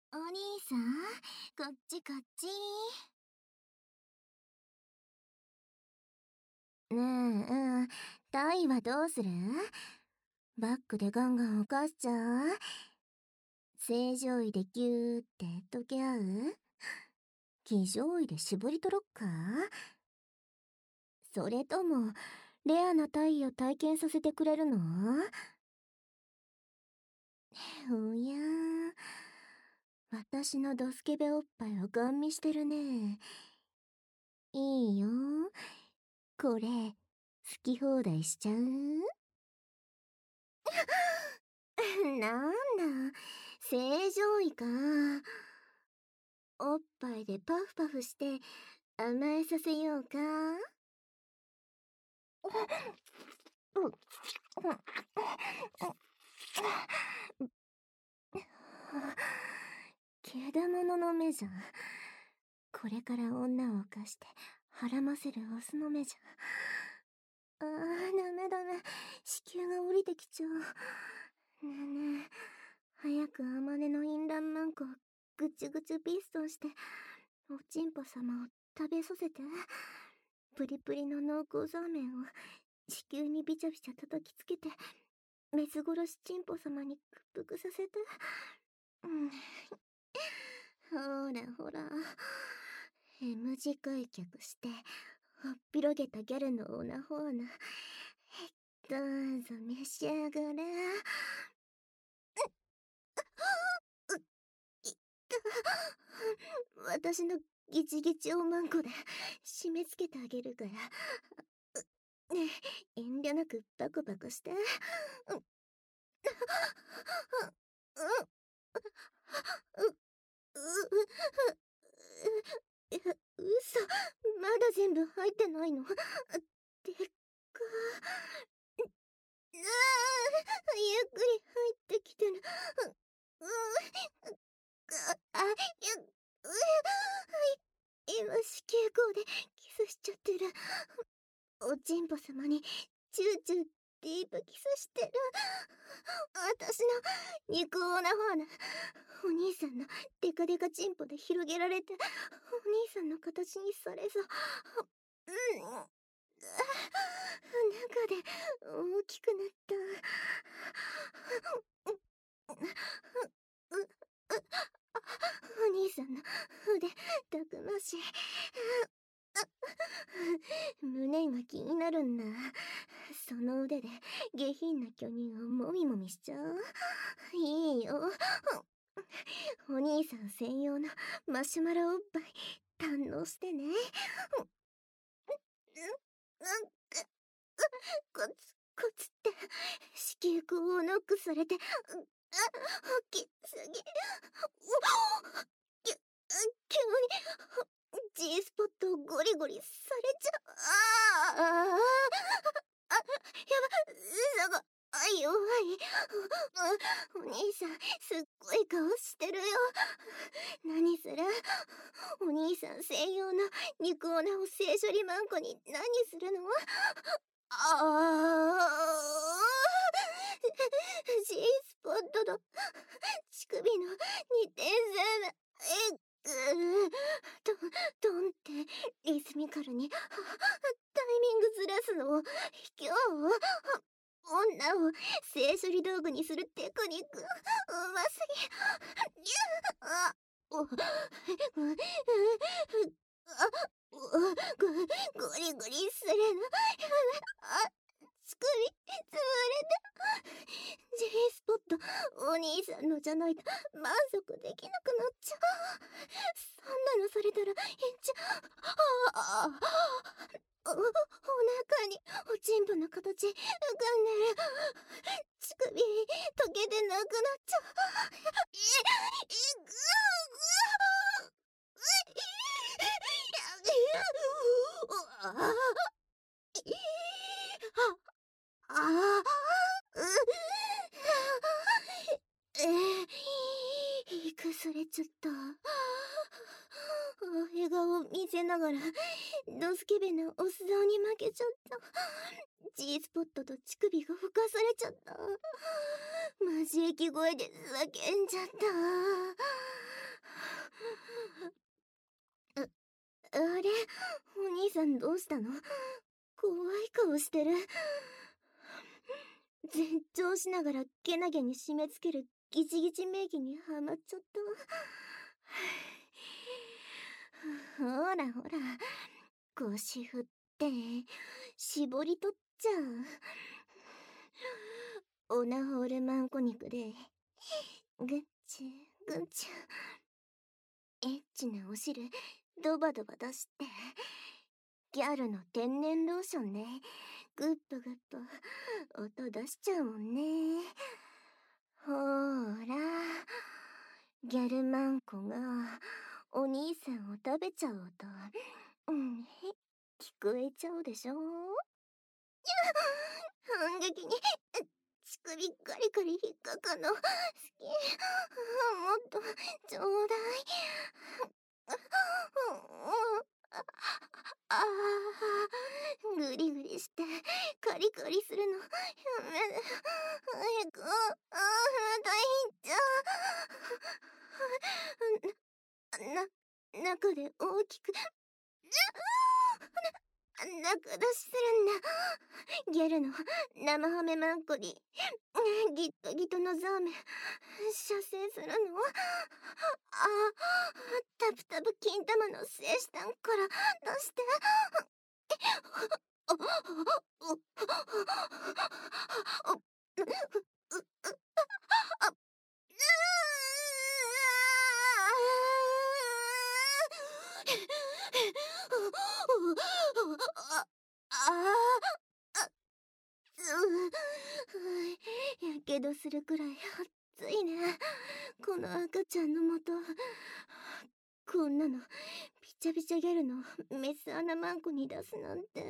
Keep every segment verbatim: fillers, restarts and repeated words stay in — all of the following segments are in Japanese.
お兄さん、こっちこっち。ねえ、うん、タイはどうする？バックでガンガン犯しちゃう？正常位でギューって溶け合う？非常位で絞り取ろっか？それとも、レアなタイを体験させてくれるの？おやー、私のドスケベおっぱいをガン見してるね。いいよ。これ、好き放題しちゃう？なんだ、正常位か。おっぱいでパフパフして甘えさせようか。けだものの目じゃん。これから女を犯してはらませるオスの目じゃん。あー、ダメダメ、子宮が降りてきちゃう。ねえねえ、早くあまねのインランマンコをぐちゅぐちゅピストンしておちんぽ様を食べさせて。プリプリの濃厚ザーメンを子宮にビチャビチャ叩きつけてメス殺しチンポ様に屈服させて。うん、ほらほら、M 字開脚してほっぴろげたギャルのオナホーナ、どうぞ召し上がれ。私のギチギチおまんこで締め付けてあげるから、ねえ、遠慮なくバコバコして。う、う、う、う、え、嘘、まだ全部入ってないの？でっかー。あー、ゆっくり入ってきてる。う、う、あ、ゆ、う、今子宮口でキスしちゃってる。おちんぽ様にチューチューディープキスしてる。私の肉オナホーナ、お兄さんのデカデカチンポで広げられてお兄さんの形にされそう。うん、中で大きくなった。お兄さんの腕たくましい。胸が気になるんだ。その腕で下品な巨乳をもみもみしちゃう？いいよ。お兄さん専用のマシュマロおっぱい堪能してね。コツコツって子宮口をノックされて、大きすぎ。きゅ急に G スポットをゴリゴリされちゃう。ああ、あ、やば、そこ弱い。お兄さんすっごい顔してるよ。何する？お兄さん専用の肉オナを性処理マンコに何するの？ああ、 G スポットと乳首のにてんさん、えっぐとドンってリズミカルにタイミングずらすのを卑怯。女を性処理道具にするテクニックうますぎ。あ、お、あ、ゴゴリゴリするの。あ、乳首つぶれた。 G スポットお兄さんのじゃないと満足できなくなっちゃう。そんなのされたらえっちゃ。ああ、お、お腹におちんぽの形浮かんでる。乳首溶けてなくなっちゃう。え、え、ぐーぐー、ああ、ああ、う、えー、くすれちゃった。笑顔見せながらドスケベなお素顔に負けちゃった。 G スポットと乳首がふかされちゃった。マジ息声で叫んじゃった。 れ、お兄さんどうしたの？怖い顔してる。絶頂しながらけなげに締め付けるギチギチ名義にハマっちゃった。ほらほら、腰振って絞り取っちゃう。オナホールマンコ肉でグッチュグッチュ、エッチなお汁ドバドバ出して、ギャルの天然ローションでグッポグッポ音出しちゃうもんね。ほーら、ギャルマンコがお兄さんを食べちゃう音、うん、聞こえちゃうでしょ。反撃に乳首ガリガリ引っかかの好き。もっとちょうだい。ああ、グリグリしてカリカリするのやめる。早く、ああ、大変じゃ。な、中で大きく中出しするんだ。ギャルの生ハメマンコにギットギトのザーメン射精するの。あ、タプタプ金玉の精子弾から出して。やけどするくらい熱いね、この赤ちゃんのもと。こんなのピチャピチャギャルのメス穴マンコに出すなんて。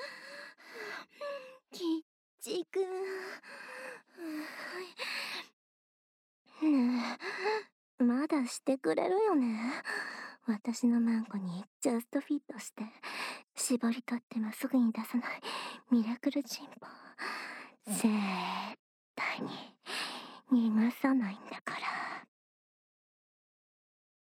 キッチくん、ねえ、まだしてくれるよね。私のマンコにジャストフィットして絞り取ってもすぐに出さないミラクルチンポ、絶対に逃がさないんだから。